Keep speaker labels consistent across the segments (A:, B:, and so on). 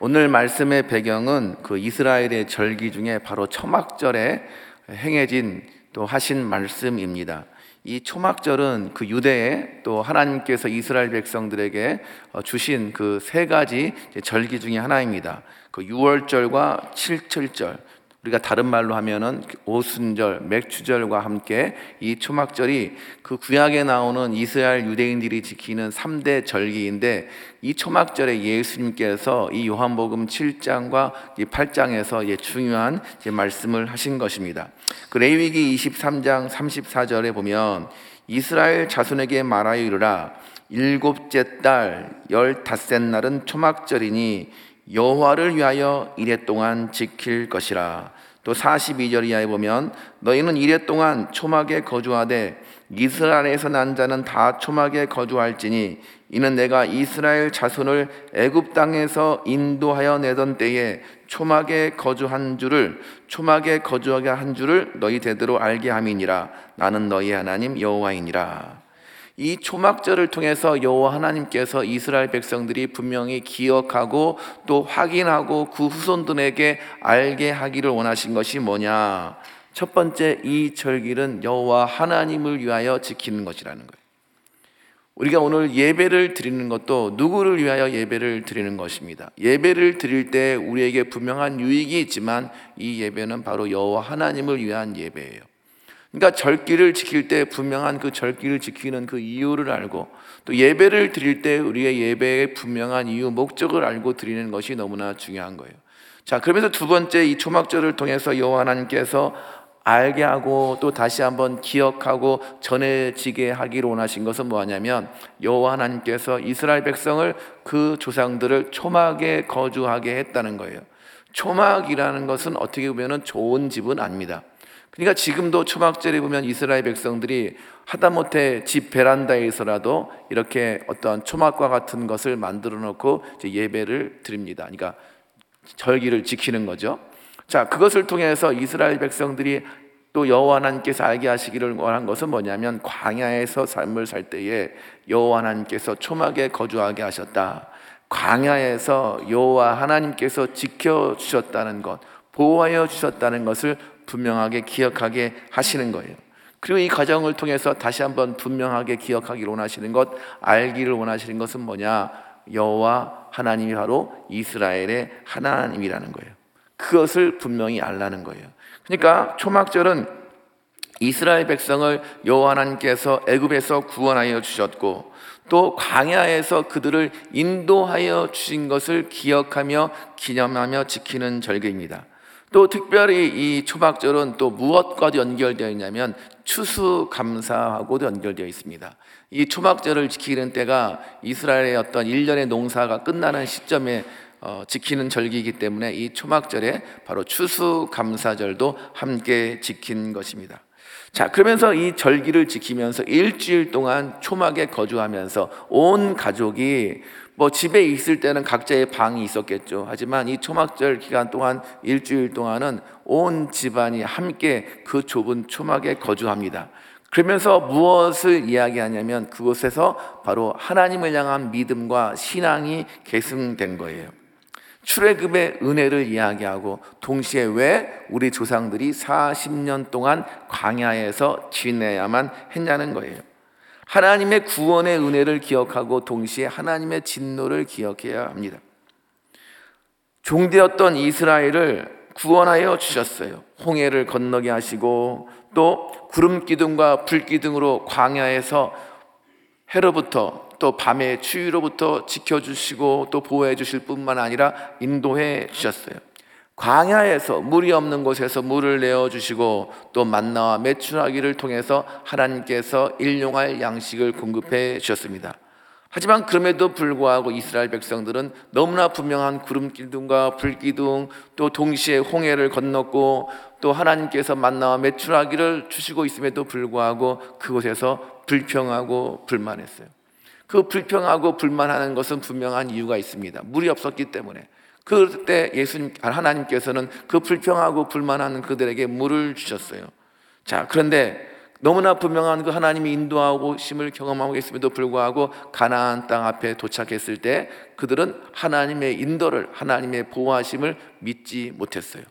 A: 오늘 말씀의 배경은 그 이스라엘의 절기 중에 바로 초막절에 행해진 또 하신 말씀입니다. 이 초막절은 그 유대에 또 하나님께서 이스라엘 백성들에게 주신 그 세 가지 절기 중에 하나입니다. 그 유월절과 칠칠절, 우리가 다른 말로 하면은 오순절, 맥추절과 함께 이 초막절이 그 구약에 나오는 이스라엘 유대인들이 지키는 3대 절기인데, 이 초막절에 예수님께서 이 요한복음 7장과 이 8장에서 중요한 말씀을 하신 것입니다. 그 레위기 23장 34절에 보면 이스라엘 자손에게 말하여 이르라. 일곱째 달 15셋 날은 초막절이니 여호와를 위하여 이레 동안 지킬 것이라. 또 42절 이하에 보면 너희는 이레 동안 초막에 거주하되 이스라엘에서 난 자는 다 초막에 거주할지니 이는 내가 이스라엘 자손을 애굽 땅에서 인도하여 내던 때에 초막에 거주하게 한 줄을 너희 대대로 알게 함이니라. 나는 너희 하나님 여호와이니라. 이 초막절을 통해서 여호와 하나님께서 이스라엘 백성들이 분명히 기억하고 또 확인하고 그 후손들에게 알게 하기를 원하신 것이 뭐냐? 첫 번째, 이 절기는 여호와 하나님을 위하여 지키는 것이라는 거예요. 우리가 오늘 예배를 드리는 것도 누구를 위하여 예배를 드리는 것입니다. 예배를 드릴 때 우리에게 분명한 유익이 있지만 이 예배는 바로 여호와 하나님을 위한 예배예요. 그러니까 절기를 지킬 때 분명한 그 절기를 지키는 그 이유를 알고, 또 예배를 드릴 때 우리의 예배의 분명한 이유, 목적을 알고 드리는 것이 너무나 중요한 거예요. 자, 그러면서 두 번째, 이 초막절을 통해서 여호와 하나님께서 알게 하고 또 다시 한번 기억하고 전해지게 하기를 원하신 것은 뭐냐면, 여호와 하나님께서 이스라엘 백성을, 그 조상들을 초막에 거주하게 했다는 거예요. 초막이라는 것은 어떻게 보면 좋은 집은 아닙니다. 그러니까 지금도 초막절에 보면 이스라엘 백성들이 하다못해 집 베란다에서라도 이렇게 어떤 초막과 같은 것을 만들어 놓고 예배를 드립니다. 그러니까 절기를 지키는 거죠. 자, 그것을 통해서 이스라엘 백성들이 또 여호와 하나님께서 알게 하시기를 원한 것은 뭐냐면, 광야에서 삶을 살 때에 여호와 하나님께서 초막에 거주하게 하셨다. 광야에서 여호와 하나님께서 지켜주셨다는 것, 보호하여 주셨다는 것을 분명하게 기억하게 하시는 거예요. 그리고 이 과정을 통해서 다시 한번 분명하게 기억하기를 원하시는 것, 알기를 원하시는 것은 뭐냐? 여호와 하나님이 바로 이스라엘의 하나님이라는 거예요. 그것을 분명히 알라는 거예요. 그러니까 초막절은 이스라엘 백성을 여호와 하나님께서 애굽에서 구원하여 주셨고, 또 광야에서 그들을 인도하여 주신 것을 기억하며 기념하며 지키는 절기입니다. 또 특별히 이 초막절은 또 무엇과 연결되어 있냐면 추수감사하고도 연결되어 있습니다. 이 초막절을 지키는 때가 이스라엘의 어떤 일련의 농사가 끝나는 시점에 지키는 절기이기 때문에 이 초막절에 바로 추수감사절도 함께 지킨 것입니다. 자, 그러면서 이 절기를 지키면서 일주일 동안 초막에 거주하면서 온 가족이 집에 있을 때는 각자의 방이 있었겠죠. 하지만 이 초막절 기간 동안 일주일 동안은 온 집안이 함께 그 좁은 초막에 거주합니다. 그러면서 무엇을 이야기하냐면 그곳에서 바로 하나님을 향한 믿음과 신앙이 계승된 거예요. 출애굽의 은혜를 이야기하고, 동시에 왜 우리 조상들이 40년 동안 광야에서 지내야만 했냐는 거예요. 하나님의 구원의 은혜를 기억하고 동시에 하나님의 진노를 기억해야 합니다. 종되었던 이스라엘을 구원하여 주셨어요. 홍해를 건너게 하시고, 또 구름 기둥과 불 기둥으로 광야에서 해로부터 또 밤의 추위로부터 지켜주시고 또 보호해 주실 뿐만 아니라 인도해 주셨어요. 광야에서 물이 없는 곳에서 물을 내어주시고, 또 만나와 메추라기를 통해서 하나님께서 일용할 양식을 공급해 주셨습니다. 하지만 그럼에도 불구하고 이스라엘 백성들은 너무나 분명한 구름 기둥과 불 기둥, 또 동시에 홍해를 건넜고, 또 하나님께서 만나와 메추라기를 주시고 있음에도 불구하고 그곳에서 불평하고 불만했어요. 그 불평하고 불만하는 것은 분명한 이유가 있습니다. 물이 없었기 때문에. 그때 하나님께서는 그 불평하고 불만하는 그들에게 물을 주셨어요. 자, 그런데 너무나 분명한 그 하나님이 인도하고 심을 경험하고 있음에도 불구하고 가나안 땅 앞에 도착했을 때 그들은 하나님의 인도를, 하나님의 보호하심을 믿지 못했어요.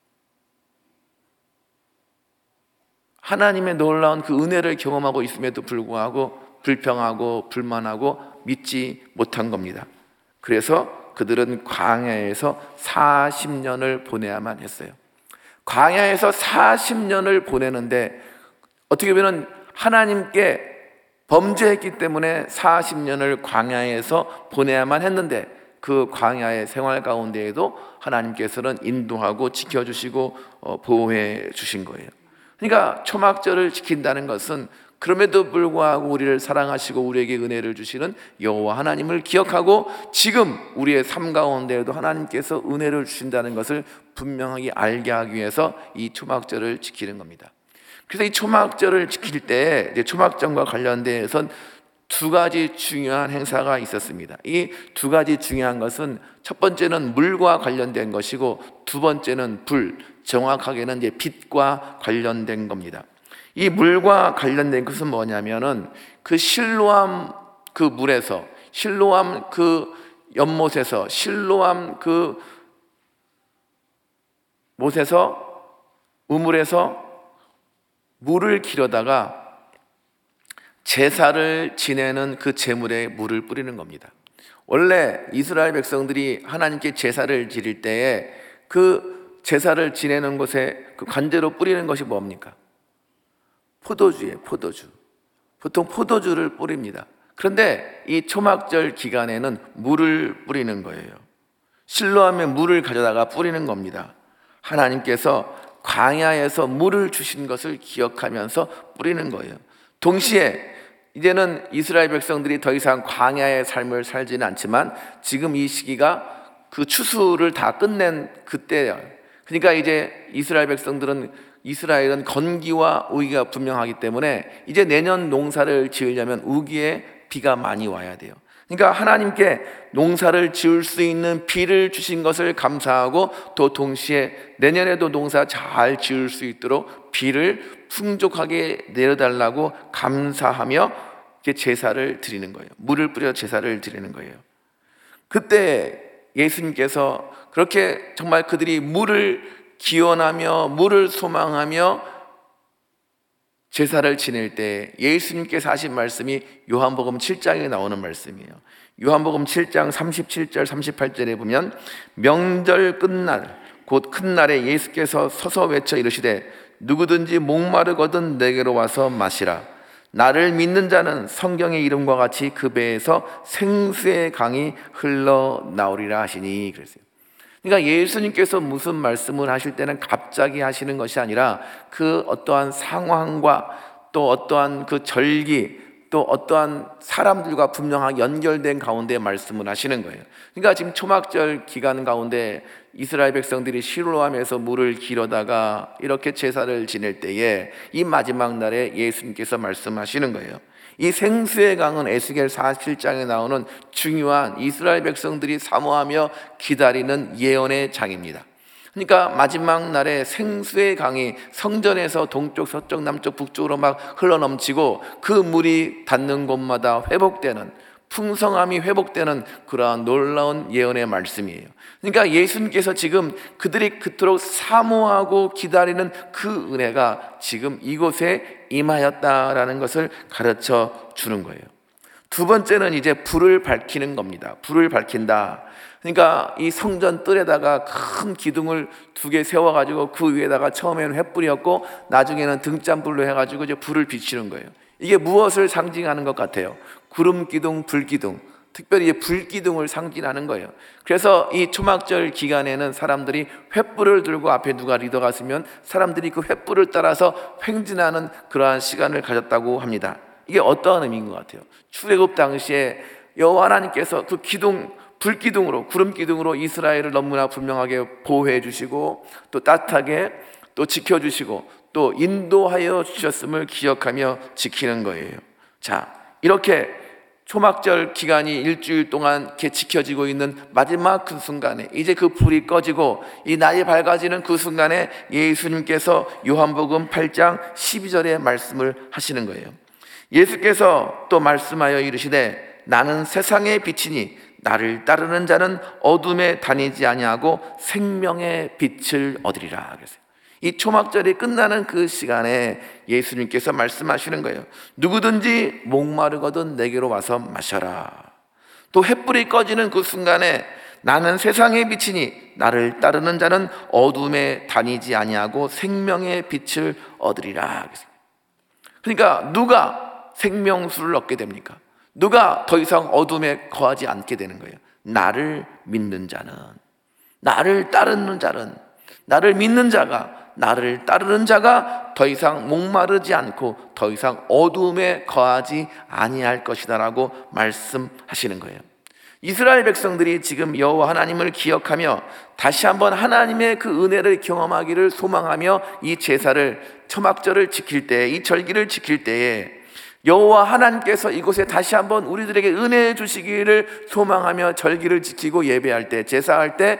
A: 하나님의 놀라운 그 은혜를 경험하고 있음에도 불구하고 불평하고 불만하고 믿지 못한 겁니다. 그래서 그들은 광야에서 40년을 보내야만 했어요. 광야에서 40년을 보내는데 어떻게 보면 하나님께 범죄했기 때문에 40년을 광야에서 보내야만 했는데 그 광야의 생활 가운데에도 하나님께서는 인도하고 지켜주시고 보호해 주신 거예요. 그러니까 초막절을 지킨다는 것은 그럼에도 불구하고 우리를 사랑하시고 우리에게 은혜를 주시는 여호와 하나님을 기억하고 지금 우리의 삶 가운데에도 하나님께서 은혜를 주신다는 것을 분명하게 알게 하기 위해서 이 초막절을 지키는 겁니다. 그래서 이 초막절을 지킬 때 이제 초막절과 관련돼서 두 가지 중요한 행사가 있었습니다. 이 두 가지 중요한 것은 첫 번째는 물과 관련된 것이고 두 번째는 불, 정확하게는 이제 빛과 관련된 겁니다. 이 물과 관련된 것은 뭐냐면은 그 실로암 그 물에서, 실로암 그 연못에서, 실로암 그 못에서, 우물에서 물을 기르다가 제사를 지내는 그 제물에 물을 뿌리는 겁니다. 원래 이스라엘 백성들이 하나님께 제사를 지낼 때에 그 제사를 지내는 곳에 그 관제로 뿌리는 것이 뭡니까? 포도주예요. 포도주. 보통 포도주를 뿌립니다. 그런데 이 초막절 기간에는 물을 뿌리는 거예요. 실로암에 물을 가져다가 뿌리는 겁니다. 하나님께서 광야에서 물을 주신 것을 기억하면서 뿌리는 거예요. 동시에 이제는 이스라엘 백성들이 더 이상 광야의 삶을 살지는 않지만 지금 이 시기가 그 추수를 다 끝낸 그때예요. 그러니까 이제 이스라엘은 건기와 우기가 분명하기 때문에 이제 내년 농사를 지으려면 우기에 비가 많이 와야 돼요. 그러니까 하나님께 농사를 지을 수 있는 비를 주신 것을 감사하고 또 동시에 내년에도 농사 잘 지을 수 있도록 비를 풍족하게 내려달라고 감사하며 이렇게 제사를 드리는 거예요. 물을 뿌려 제사를 드리는 거예요. 그때 예수님께서 그렇게 정말 그들이 물을 기원하며 물을 소망하며 제사를 지낼 때 예수님께서 하신 말씀이 요한복음 7장에 나오는 말씀이에요. 요한복음 7장 37절 38절에 보면 명절 끝날 곧 큰 날에 예수께서 서서 외쳐 이르시되 누구든지 목마르거든 내게로 와서 마시라. 나를 믿는 자는 성경의 이름과 같이 그 배에서 생수의 강이 흘러나오리라 하시니 그랬어요. 그러니까 예수님께서 무슨 말씀을 하실 때는 갑자기 하시는 것이 아니라 그 어떠한 상황과 또 어떠한 그 절기 또 어떠한 사람들과 분명하게 연결된 가운데 말씀을 하시는 거예요. 그러니까 지금 초막절 기간 가운데 이스라엘 백성들이 실로암에서 물을 기르다가 이렇게 제사를 지낼 때에 이 마지막 날에 예수님께서 말씀하시는 거예요. 이 생수의 강은 에스겔 47장에 나오는 중요한 이스라엘 백성들이 사모하며 기다리는 예언의 장입니다. 그러니까 마지막 날에 생수의 강이 성전에서 동쪽, 서쪽, 남쪽, 북쪽으로 막 흘러넘치고 그 물이 닿는 곳마다 회복되는, 풍성함이 회복되는 그러한 놀라운 예언의 말씀이에요. 그러니까 예수님께서 지금 그들이 그토록 사모하고 기다리는 그 은혜가 지금 이곳에 임하였다라는 것을 가르쳐 주는 거예요. 두 번째는 이제 불을 밝히는 겁니다. 불을 밝힌다. 그러니까 이 성전 뜰에다가 큰 기둥을 2개 세워가지고 그 위에다가 처음에는 횃불이었고 나중에는 등잔불로 해가지고 이제 불을 비치는 거예요. 이게 무엇을 상징하는 것 같아요? 구름 기둥, 불 기둥. 특별히 이제 불 기둥을 상징하는 거예요. 그래서 이 초막절 기간에는 사람들이 횃불을 들고 앞에 누가 리더가 있으면 사람들이 그 횃불을 따라서 횡진하는 그러한 시간을 가졌다고 합니다. 이게 어떠한 의미인 것 같아요? 출애굽 당시에 여호와 하나님께서 그 기둥, 불기둥으로, 구름기둥으로 이스라엘을 너무나 분명하게 보호해 주시고 또 따뜻하게 또 지켜주시고 또 인도하여 주셨음을 기억하며 지키는 거예요. 자, 이렇게 초막절 기간이 일주일 동안 이렇게 지켜지고 있는 마지막 그 순간에 이제 그 불이 꺼지고 이 날이 밝아지는 그 순간에 예수님께서 요한복음 8장 12절에 말씀을 하시는 거예요. 예수께서 또 말씀하여 이르시되 나는 세상의 빛이니 나를 따르는 자는 어둠에 다니지 아니하고 생명의 빛을 얻으리라. 그랬어요. 이 초막절이 끝나는 그 시간에 예수님께서 말씀하시는 거예요. 누구든지 목마르거든 내게로 와서 마셔라. 또 햇불이 꺼지는 그 순간에 나는 세상의 빛이니 나를 따르는 자는 어둠에 다니지 아니하고 생명의 빛을 얻으리라. 그러니까 누가 생명수를 얻게 됩니까? 누가 더 이상 어둠에 거하지 않게 되는 거예요? 나를 믿는 자는, 나를 따르는 자는, 나를 믿는 자가, 나를 따르는 자가 더 이상 목마르지 않고 더 이상 어둠에 거하지 아니할 것이다 라고 말씀하시는 거예요. 이스라엘 백성들이 지금 여호와 하나님을 기억하며 다시 한번 하나님의 그 은혜를 경험하기를 소망하며 이 제사를, 초막절을 지킬 때, 이 절기를 지킬 때에 여호와 하나님께서 이곳에 다시 한번 우리들에게 은혜 주시기를 소망하며 절기를 지키고 예배할 때, 제사할 때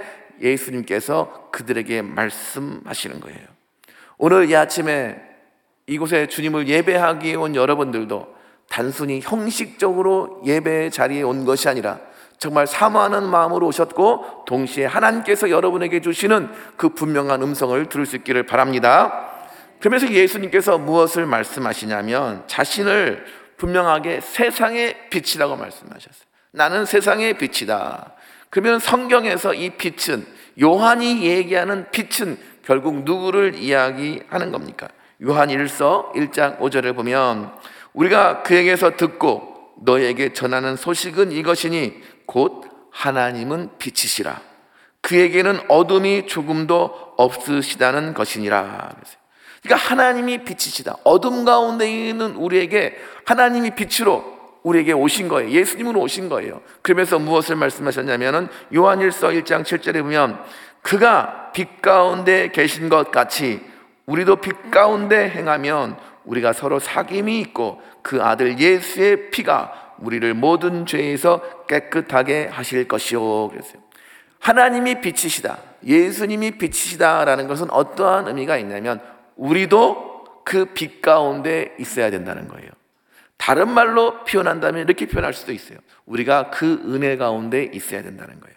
A: 예수님께서 그들에게 말씀하시는 거예요. 오늘 이 아침에 이곳에 주님을 예배하기 온 여러분들도 단순히 형식적으로 예배 자리에 온 것이 아니라 정말 사모하는 마음으로 오셨고 동시에 하나님께서 여러분에게 주시는 그 분명한 음성을 들을 수 있기를 바랍니다. 그러면서 예수님께서 무엇을 말씀하시냐면 자신을 분명하게 세상의 빛이라고 말씀하셨어요. 나는 세상의 빛이다. 그러면 성경에서 이 빛은, 요한이 얘기하는 빛은 결국 누구를 이야기하는 겁니까? 요한 1서 1장 5절을 보면 우리가 그에게서 듣고 너에게 전하는 소식은 이것이니 곧 하나님은 빛이시라. 그에게는 어둠이 조금도 없으시다는 것이니라. 그러니까 하나님이 빛이시다. 어둠 가운데 있는 우리에게 하나님이 빛으로 우리에게 오신 거예요. 예수님으로 오신 거예요. 그러면서 무엇을 말씀하셨냐면은 요한 1서 1장 7절에 보면 그가 빛 가운데 계신 것 같이 우리도 빛 가운데 행하면 우리가 서로 사귐이 있고 그 아들 예수의 피가 우리를 모든 죄에서 깨끗하게 하실 것이요. 그랬어요. 하나님이 빛이시다, 예수님이 빛이시다라는 것은 어떠한 의미가 있냐면 우리도 그 빛 가운데 있어야 된다는 거예요. 다른 말로 표현한다면 이렇게 표현할 수도 있어요. 우리가 그 은혜 가운데 있어야 된다는 거예요.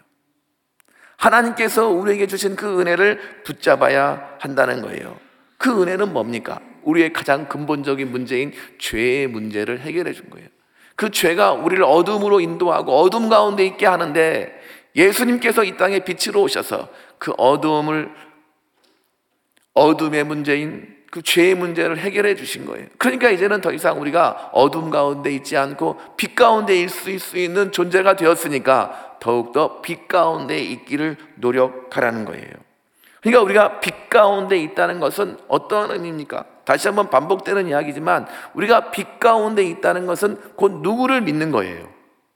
A: 하나님께서 우리에게 주신 그 은혜를 붙잡아야 한다는 거예요. 그 은혜는 뭡니까? 우리의 가장 근본적인 문제인 죄의 문제를 해결해 준 거예요. 그 죄가 우리를 어둠으로 인도하고 어둠 가운데 있게 하는데 예수님께서 이 땅에 빛으로 오셔서 그 어둠의 문제인 그 죄의 문제를 해결해 주신 거예요. 그러니까 이제는 더 이상 우리가 어둠 가운데 있지 않고 빛 가운데 있을 수 있는 존재가 되었으니까 더욱더 빛 가운데 있기를 노력하라는 거예요. 그러니까 우리가 빛 가운데 있다는 것은 어떤 의미입니까? 다시 한번 반복되는 이야기지만 우리가 빛 가운데 있다는 것은 곧 누구를 믿는 거예요?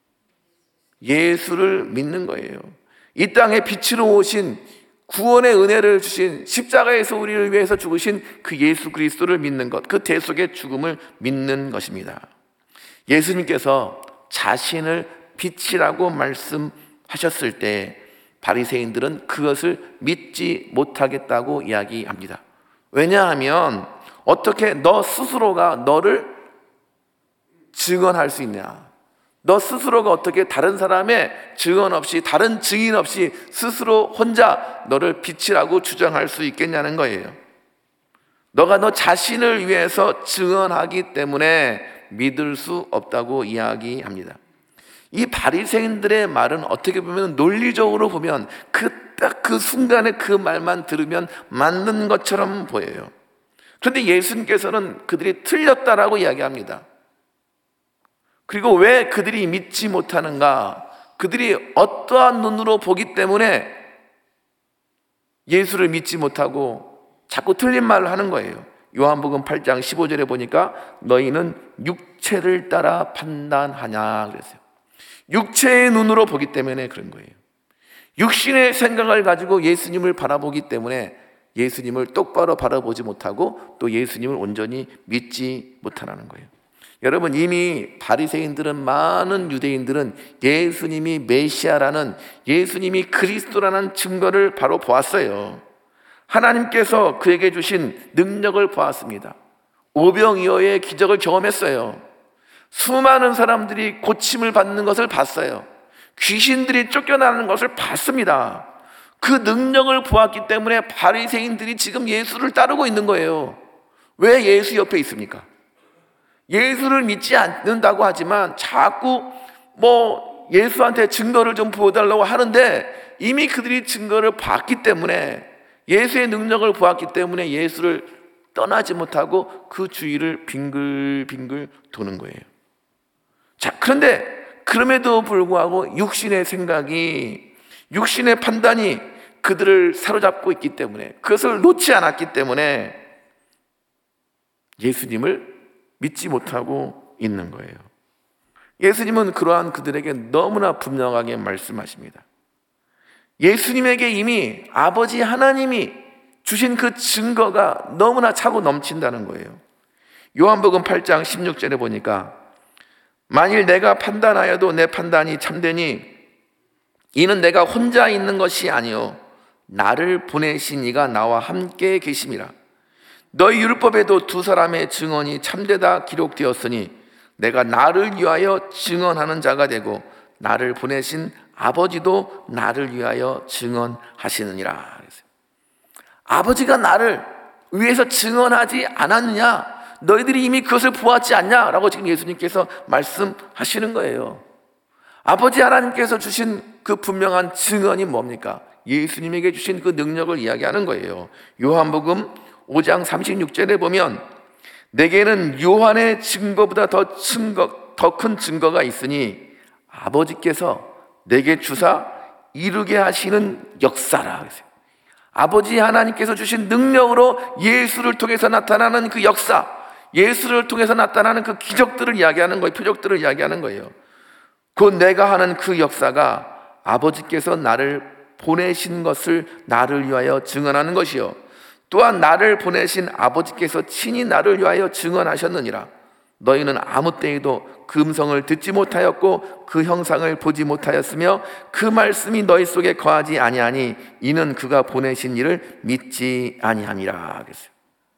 A: 예수를 믿는 거예요. 이 땅에 빛으로 오신, 구원의 은혜를 주신, 십자가에서 우리를 위해서 죽으신 그 예수 그리스도를 믿는 것, 그 대속의 죽음을 믿는 것입니다. 예수님께서 자신을 빛이라고 말씀하셨을 때 바리새인들은 그것을 믿지 못하겠다고 이야기합니다. 왜냐하면 어떻게 너 스스로가 너를 증언할 수 있냐? 너 스스로가 어떻게 다른 사람의 증언 없이, 다른 증인 없이 스스로 혼자 너를 빛이라고 주장할 수 있겠냐는 거예요. 너가 너 자신을 위해서 증언하기 때문에 믿을 수 없다고 이야기합니다. 이 바리새인들의 말은 어떻게 보면 논리적으로 보면 딱 그 순간에 그 말만 들으면 맞는 것처럼 보여요. 그런데 예수님께서는 그들이 틀렸다라고 이야기합니다. 그리고 왜 그들이 믿지 못하는가? 그들이 어떠한 눈으로 보기 때문에 예수를 믿지 못하고 자꾸 틀린 말을 하는 거예요. 요한복음 8장 15절에 보니까 너희는 육체를 따라 판단하냐 그랬어요. 육체의 눈으로 보기 때문에 그런 거예요. 육신의 생각을 가지고 예수님을 바라보기 때문에 예수님을 똑바로 바라보지 못하고 또 예수님을 온전히 믿지 못하는 거예요. 여러분, 이미 바리새인들은, 많은 유대인들은 예수님이 메시아라는, 예수님이 그리스도라는 증거를 바로 보았어요. 하나님께서 그에게 주신 능력을 보았습니다. 오병이어의 기적을 경험했어요. 수많은 사람들이 고침을 받는 것을 봤어요. 귀신들이 쫓겨나는 것을 봤습니다. 그 능력을 보았기 때문에 바리새인들이 지금 예수를 따르고 있는 거예요. 왜 예수 옆에 있습니까? 예수를 믿지 않는다고 하지만 자꾸 예수한테 증거를 좀 보여달라고 하는데, 이미 그들이 증거를 봤기 때문에, 예수의 능력을 보았기 때문에 예수를 떠나지 못하고 그 주위를 빙글빙글 도는 거예요. 자, 그런데 그럼에도 불구하고 육신의 생각이, 육신의 판단이 그들을 사로잡고 있기 때문에, 그것을 놓지 않았기 때문에 예수님을 믿지 못하고 있는 거예요. 예수님은 그러한 그들에게 너무나 분명하게 말씀하십니다. 예수님에게 이미 아버지 하나님이 주신 그 증거가 너무나 차고 넘친다는 거예요. 요한복음 8장 16절에 보니까, 만일 내가 판단하여도 내 판단이 참되니 이는 내가 혼자 있는 것이 아니요 나를 보내신 이가 나와 함께 계심이라. 너희 율법에도 두 사람의 증언이 참되다 기록되었으니 내가 나를 위하여 증언하는 자가 되고 나를 보내신 아버지도 나를 위하여 증언하시느니라. 아버지가 나를 위해서 증언하지 않았느냐? 너희들이 이미 그것을 보았지 않냐? 라고 지금 예수님께서 말씀하시는 거예요. 아버지 하나님께서 주신 그 분명한 증언이 뭡니까? 예수님에게 주신 그 능력을 이야기하는 거예요. 요한복음 5장 36절에 보면, 내게는 요한의 증거보다 더 큰 증거가 있으니 아버지께서 내게 주사 이루게 하시는 역사라. 아버지 하나님께서 주신 능력으로 예수를 통해서 나타나는 그 역사, 예수를 통해서 나타나는 그 기적들을 이야기하는 거예요. 표적들을 이야기하는 거예요. 곧 내가 하는 그 역사가 아버지께서 나를 보내신 것을 나를 위하여 증언하는 것이요 또한 나를 보내신 아버지께서 친히 나를 위하여 증언하셨느니라. 너희는 아무 때에도 그 음성을 듣지 못하였고 그 형상을 보지 못하였으며 그 말씀이 너희 속에 거하지 아니하니 이는 그가 보내신 이를 믿지 아니함이라. 그랬어요.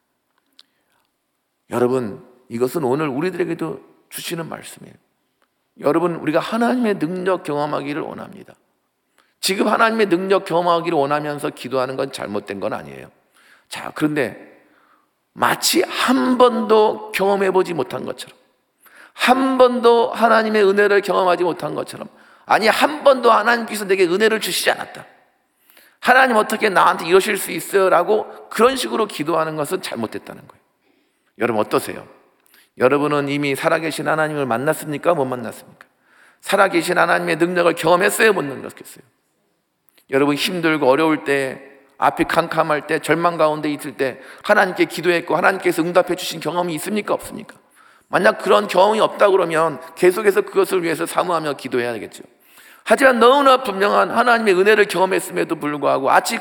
A: 여러분, 이것은 오늘 우리들에게도 주시는 말씀이에요. 여러분, 우리가 하나님의 능력 경험하기를 원합니다. 지금 하나님의 능력 경험하기를 원하면서 기도하는 건 잘못된 건 아니에요. 자, 그런데 마치 한 번도 경험해보지 못한 것처럼, 한 번도 하나님의 은혜를 경험하지 못한 것처럼, 아니 한 번도 하나님께서 내게 은혜를 주시지 않았다, 하나님 어떻게 나한테 이러실 수 있어요? 라고 그런 식으로 기도하는 것은 잘못됐다는 거예요. 여러분 어떠세요? 여러분은 이미 살아계신 하나님을 만났습니까? 못 만났습니까? 살아계신 하나님의 능력을 경험했어요? 못 느꼈어요? 여러분 힘들고 어려울 때, 앞이 캄캄할 때, 절망 가운데 있을 때 하나님께 기도했고 하나님께서 응답해 주신 경험이 있습니까? 없습니까? 만약 그런 경험이 없다 그러면 계속해서 그것을 위해서 사모하며 기도해야 되겠죠. 하지만 너무나 분명한 하나님의 은혜를 경험했음에도 불구하고 마치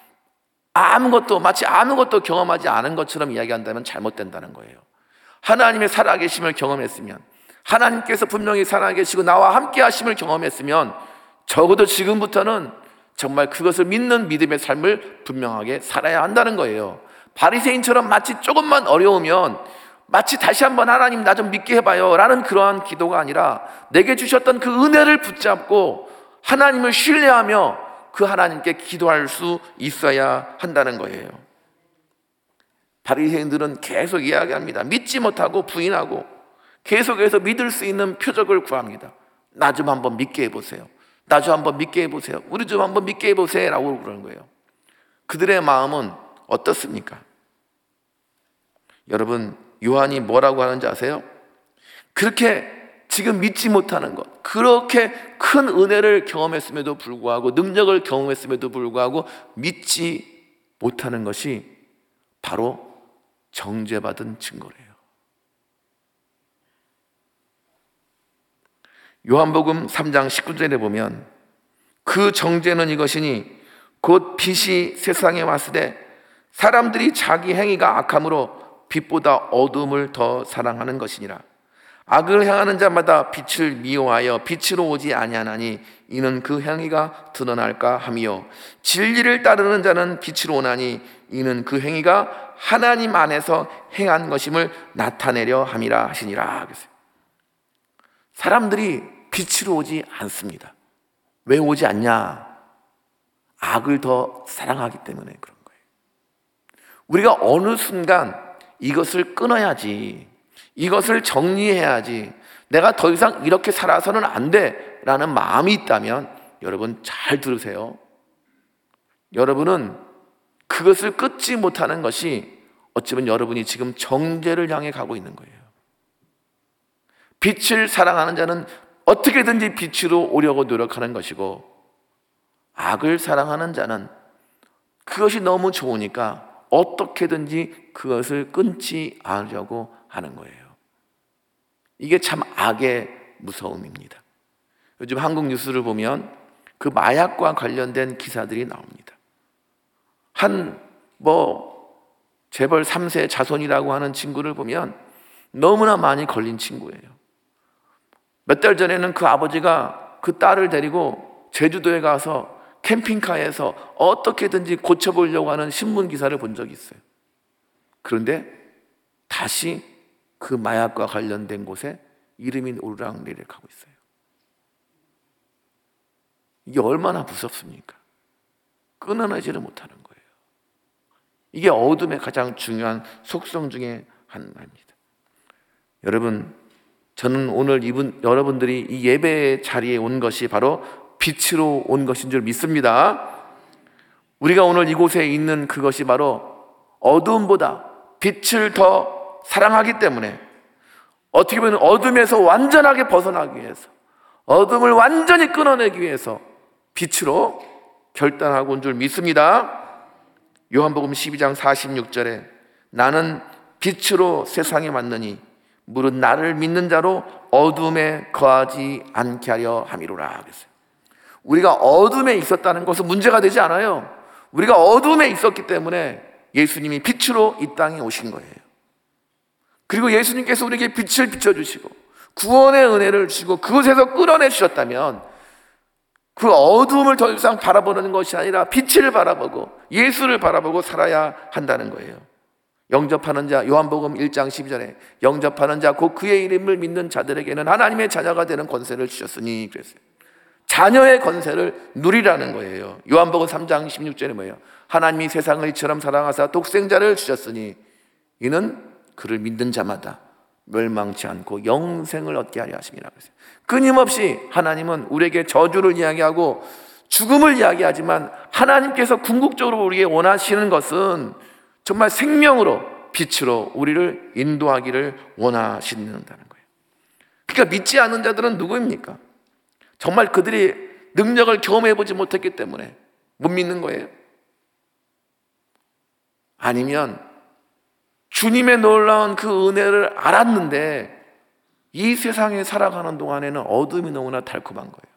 A: 아무것도 경험하지 않은 것처럼 이야기한다면 잘못된다는 거예요. 하나님의 살아계심을 경험했으면, 하나님께서 분명히 살아계시고 나와 함께 하심을 경험했으면 적어도 지금부터는 정말 그것을 믿는 믿음의 삶을 분명하게 살아야 한다는 거예요. 바리새인처럼 마치 조금만 어려우면 마치 다시 한번 하나님 나 좀 믿게 해봐요 라는 그러한 기도가 아니라, 내게 주셨던 그 은혜를 붙잡고 하나님을 신뢰하며 그 하나님께 기도할 수 있어야 한다는 거예요. 바리새인들은 계속 이야기합니다. 믿지 못하고 부인하고 계속해서 믿을 수 있는 표적을 구합니다. 나 좀 한번 믿게 해보세요. 나 좀 한번 믿게 해보세요. 우리 좀 한번 믿게 해보세요 라고 그러는 거예요. 그들의 마음은 어떻습니까? 여러분, 요한이 뭐라고 하는지 아세요? 그렇게 지금 믿지 못하는 것, 그렇게 큰 은혜를 경험했음에도 불구하고, 능력을 경험했음에도 불구하고 믿지 못하는 것이 바로 정죄받은 증거래요. 요한복음 3장 19절에 보면, 그 정죄는 이것이니 곧 빛이 세상에 왔을 때 사람들이 자기 행위가 악함으로 빛보다 어둠을 더 사랑하는 것이니라. 악을 행하는 자마다 빛을 미워하여 빛으로 오지 아니하나니 이는 그 행위가 드러날까 함이요 진리를 따르는 자는 빛으로 오나니 이는 그 행위가 하나님 안에서 행한 것임을 나타내려 함이라 하시니라. 사람들이 빛으로 오지 않습니다. 왜 오지 않냐? 악을 더 사랑하기 때문에 그런 거예요. 우리가 어느 순간 이것을 끊어야지, 이것을 정리해야지, 내가 더 이상 이렇게 살아서는 안 돼 라는 마음이 있다면 여러분 잘 들으세요. 여러분은 그것을 끊지 못하는 것이 어쩌면 여러분이 지금 정죄를 향해 가고 있는 거예요. 빛을 사랑하는 자는 어떻게든지 빛으로 오려고 노력하는 것이고, 악을 사랑하는 자는 그것이 너무 좋으니까 어떻게든지 그것을 끊지 않으려고 하는 거예요. 이게 참 악의 무서움입니다. 요즘 한국 뉴스를 보면 그 마약과 관련된 기사들이 나옵니다. 재벌 3세 자손이라고 하는 친구를 보면 너무나 많이 걸린 친구예요. 몇 달 전에는 그 아버지가 그 딸을 데리고 제주도에 가서 캠핑카에서 어떻게든지 고쳐보려고 하는 신문 기사를 본 적이 있어요. 그런데 다시 그 마약과 관련된 곳에 이름이 오르락내리락하고 있어요. 이게 얼마나 무섭습니까? 끊어내지를 못하는 거예요. 이게 어둠의 가장 중요한 속성 중에 하나입니다. 여러분, 저는 오늘 여러분들이 이 예배 자리에 온 것이 바로 빛으로 온 것인 줄 믿습니다. 우리가 오늘 이곳에 있는 그것이 바로 어둠보다 빛을 더 사랑하기 때문에, 어떻게 보면 어둠에서 완전하게 벗어나기 위해서, 어둠을 완전히 끊어내기 위해서 빛으로 결단하고 온 줄 믿습니다. 요한복음 12장 46절에 나는 빛으로 세상에 왔느니 무릇 나를 믿는 자로 어둠에 거하지 않게 하려 함이로라 그랬어요. 우리가 어둠에 있었다는 것은 문제가 되지 않아요. 우리가 어둠에 있었기 때문에 예수님이 빛으로 이 땅에 오신 거예요. 그리고 예수님께서 우리에게 빛을 비춰주시고 구원의 은혜를 주시고 그곳에서 끌어내주셨다면 그 어둠을 더 이상 바라보는 것이 아니라 빛을 바라보고 예수를 바라보고 살아야 한다는 거예요. 영접하는 자, 요한복음 1장 12절에 영접하는 자 곧 그의 이름을 믿는 자들에게는 하나님의 자녀가 되는 권세를 주셨으니 그랬어요. 자녀의 권세를 누리라는 거예요. 요한복음 3장 16절에 뭐예요? 하나님이 세상을 이처럼 사랑하사 독생자를 주셨으니 이는 그를 믿는 자마다 멸망치 않고 영생을 얻게 하려 하심이라 그랬어요. 끊임없이 하나님은 우리에게 저주를 이야기하고 죽음을 이야기하지만 하나님께서 궁극적으로 우리에게 원하시는 것은 정말 생명으로 빛으로 우리를 인도하기를 원하신다는 거예요. 그러니까 믿지 않는 자들은 누구입니까? 정말 그들이 능력을 경험해보지 못했기 때문에 못 믿는 거예요? 아니면 주님의 놀라운 그 은혜를 알았는데 이 세상에 살아가는 동안에는 어둠이 너무나 달콤한 거예요.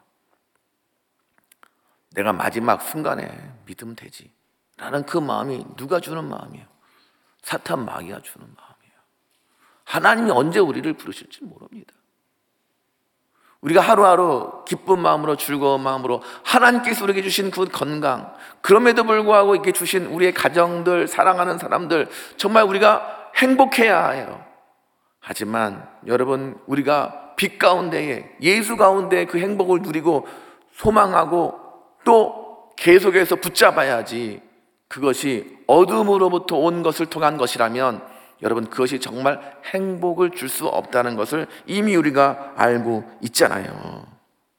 A: 내가 마지막 순간에 믿으면 되지 라는 그 마음이 누가 주는 마음이에요? 사탄 마귀가 주는 마음이에요. 하나님이 언제 우리를 부르실지 모릅니다. 우리가 하루하루 기쁜 마음으로 즐거운 마음으로 하나님께서 우리에게 주신 그 건강, 그럼에도 불구하고 이렇게 주신 우리의 가정들, 사랑하는 사람들, 정말 우리가 행복해야 해요. 하지만 여러분, 우리가 빛 가운데에 예수 가운데 그 행복을 누리고 소망하고 또 계속해서 붙잡아야지, 그것이 어둠으로부터 온 것을 통한 것이라면 여러분, 그것이 정말 행복을 줄 수 없다는 것을 이미 우리가 알고 있잖아요.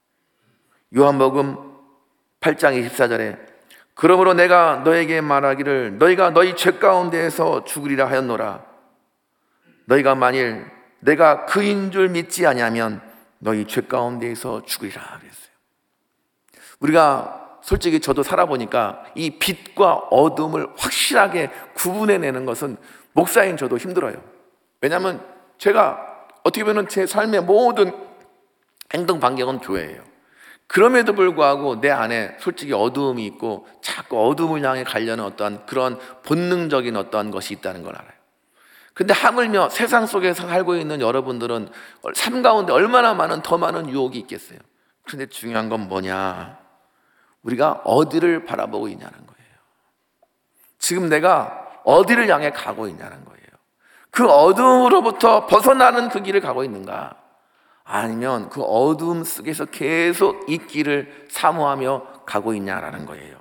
A: 요한복음 8장 24절에 그러므로 내가 너에게 말하기를 너희가 너희 죄 가운데에서 죽으리라 하였노라. 너희가 만일 내가 그인 줄 믿지 아니하면 너희 죄 가운데에서 죽으리라 그랬어요. 우리가 솔직히 저도 살아보니까 이 빛과 어둠을 확실하게 구분해내는 것은 목사인 저도 힘들어요. 왜냐하면 제가 어떻게 보면 제 삶의 모든 행동 반경은 교회예요. 그럼에도 불구하고 내 안에 솔직히 어두움이 있고 자꾸 어둠을 향해 가려는 어떠한 그런 본능적인 어떠한 것이 있다는 걸 알아요. 근데 하물며 세상 속에서 살고 있는 여러분들은 삶 가운데 얼마나 더 많은 유혹이 있겠어요. 그런데 중요한 건 뭐냐? 우리가 어디를 바라보고 있냐는 거예요. 지금 내가 어디를 향해 가고 있냐는 거예요. 그 어둠으로부터 벗어나는 그 길을 가고 있는가? 아니면 그 어둠 속에서 계속 이 길을 사모하며 가고 있냐라는 거예요.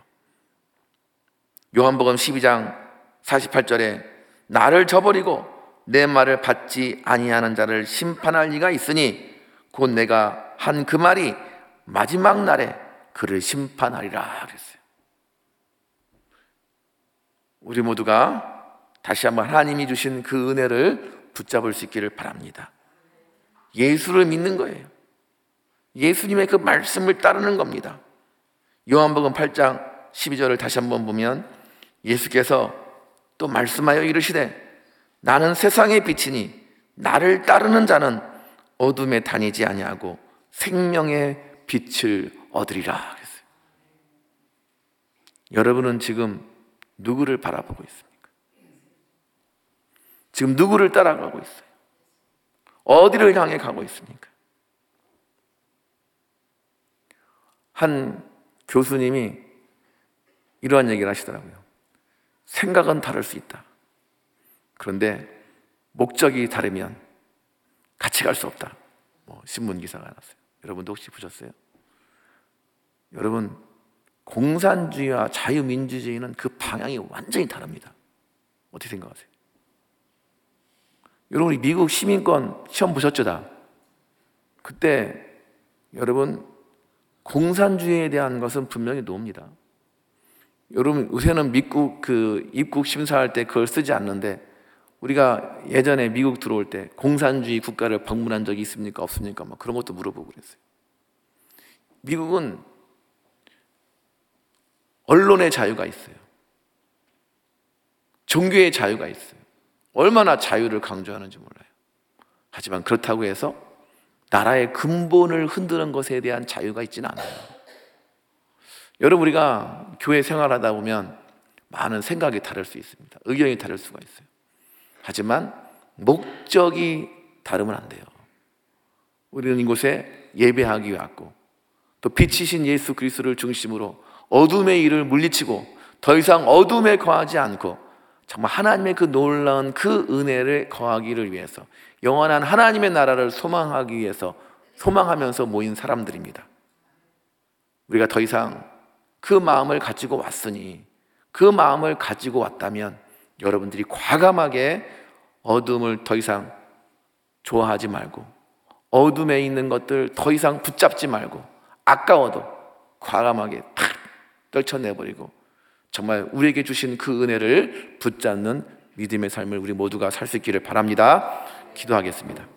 A: 요한복음 12장 48절에 나를 저버리고 내 말을 받지 아니하는 자를 심판할 리가 있으니 곧 내가 한 그 말이 마지막 날에 그를 심판하리라 그랬어요. 우리 모두가 다시 한번 하나님이 주신 그 은혜를 붙잡을 수 있기를 바랍니다. 예수를 믿는 거예요. 예수님의 그 말씀을 따르는 겁니다. 요한복음 8장 12절을 다시 한번 보면 예수께서 또 말씀하여 이르시되 나는 세상의 빛이니 나를 따르는 자는 어둠에 다니지 아니하고 생명의 빛을 얻으리라 그랬어요. 여러분은 지금 누구를 바라보고 있습니까? 지금 누구를 따라가고 있어요? 어디를 향해 가고 있습니까? 한 교수님이 이러한 얘기를 하시더라고요. 생각은 다를 수 있다. 그런데 목적이 다르면 같이 갈 수 없다. 신문 기사가 났어요. 여러분도 혹시 보셨어요? 여러분, 공산주의와 자유민주주의는 그 방향이 완전히 다릅니다. 어떻게 생각하세요? 여러분, 우리 미국 시민권 시험 보셨죠? 다? 그때 여러분 공산주의에 대한 것은 분명히 노입니다. 여러분, 요새는 미국 입국 심사할 때 그걸 쓰지 않는데 우리가 예전에 미국 들어올 때 공산주의 국가를 방문한 적이 있습니까? 없습니까? 막 그런 것도 물어보고 그랬어요. 미국은 언론의 자유가 있어요. 종교의 자유가 있어요. 얼마나 자유를 강조하는지 몰라요. 하지만 그렇다고 해서 나라의 근본을 흔드는 것에 대한 자유가 있지는 않아요. 여러분, 우리가 교회 생활하다 보면 많은 생각이 다를 수 있습니다. 의견이 다를 수가 있어요. 하지만 목적이 다르면 안 돼요. 우리는 이곳에 예배하기 위해 왔고 또 빛이신 예수 그리스도를 중심으로 어둠의 일을 물리치고 더 이상 어둠에 거하지 않고 정말 하나님의 그 놀라운 그 은혜를 거하기를 위해서 영원한 하나님의 나라를 소망하기 위해서 소망하면서 모인 사람들입니다. 우리가 더 이상 그 마음을 가지고 왔으니 그 마음을 가지고 왔다면 여러분들이 과감하게 어둠을 더 이상 좋아하지 말고 어둠에 있는 것들 더 이상 붙잡지 말고 아까워도 과감하게 탁 떨쳐내버리고 정말 우리에게 주신 그 은혜를 붙잡는 믿음의 삶을 우리 모두가 살 수 있기를 바랍니다. 기도하겠습니다.